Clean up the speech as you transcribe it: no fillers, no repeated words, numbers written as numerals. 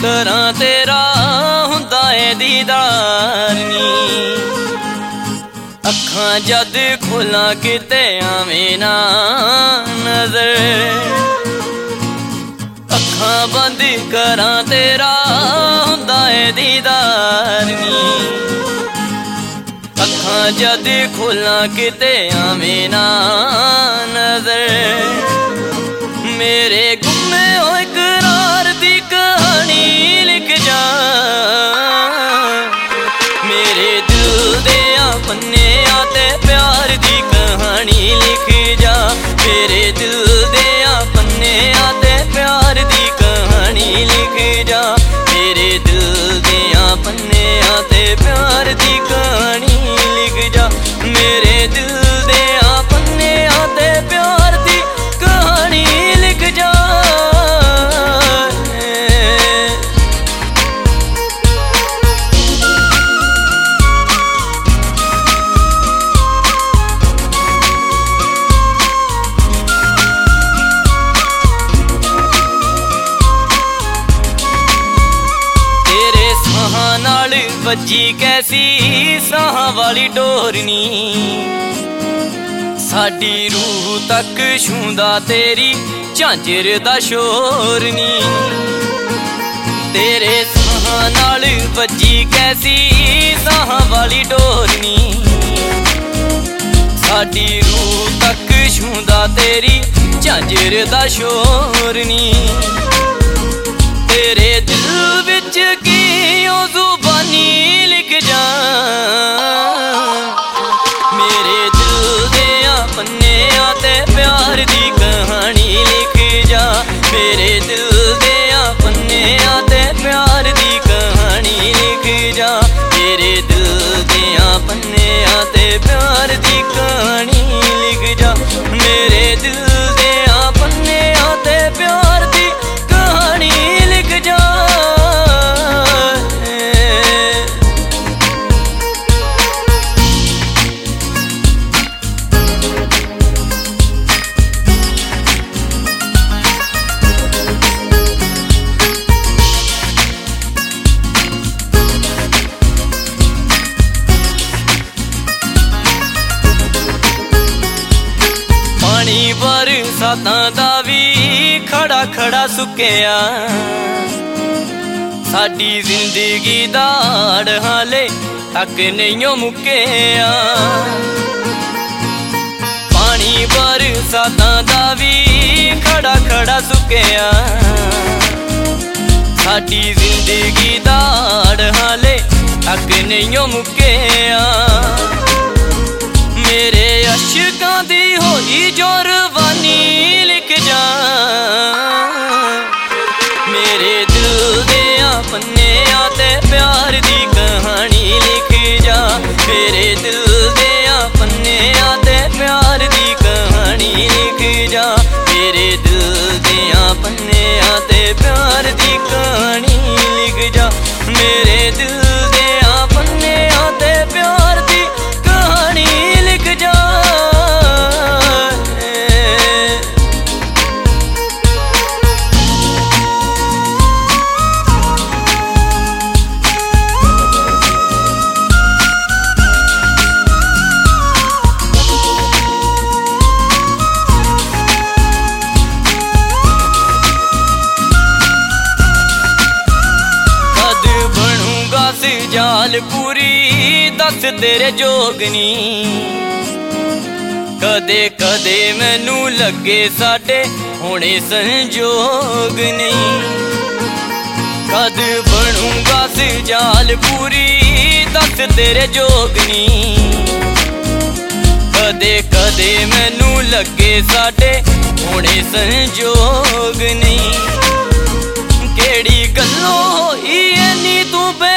करां तेरा हुंदा ए दीदार नी। अखां जद खोलां किते आवें ना नजर, अखां बंद करां तेरा हुंदा ए दीदार नी। अखां जद खोलां किते आवें ना नजर, मेरे गुमे होए करार दी कहानी लिख जा। मेरे दिल दे पन्ने आते प्यार दी कहानी लिख जा। मेरे दिल दे पन्ने आते प्यार दी कहानी लिख जा। मेरे दिल दे पन्ने आते प्यार दी कहानी लिख जा। मेरे दिल दे पन्ने आते प्यार दी कहानी लिख जा। नाल वजी कैसी साहां वाली डोरनी, साडी रूह तक छूंदा तेरी झांजर दा शोर नी। तेरे साहां नाल वजी कैसी साहां वाली डोरनी, साडी रूह तक छूंदा तेरी झांजर दा शोर नी। तेरे दिल विच की ओ जुबानी लिख जा। मेरे दिल दे पन्ने आते प्यार दी कहानी लिख जा। मेरे दिल दे पन्ने आते प्यार दी कहानी लिख जा। मेरे दिल दे पन्ने आते प्यार दी कहानी लिख जा। मेरे दिल दे पन्ने आते प्यार दी कहानी लिख जा। पानी बरसातां दा वी खड़ा खड़ा सुक्किया, साडी जिंदगी दा हाड़ हाले तक नहीं मुक्किया। पानी बरसातां दा वी खड़ा खड़ा सुक्किया, साडी जिंदगी दा हाड़ हाले तक नहीं मुक्किया। मेरे अशकां दी होई जोरवानी लिख जा। मेरे दिल दे पन्ने आते प्यार दी कहानी लिख जा। मेरे दिल दे पन्ने आते प्यार दी कहानी लिख जा। मेरे दिल दे पन्ने आते प्यार दी कहानी लिख जा। मेरे दिल दे पन्ने आते प्यार दी कहानी लिख जा। जाल पूरी दस तेरे जोगनी, कदे कदे मैनू लगे साडे होने संजोग नहीं। कद बनूंगा जाल पूरी दस तेरे जोगनी, कदे कदे मैनू लगे साडे होने संजोग नहीं। केड़ी गल्लों होई ऐनी तू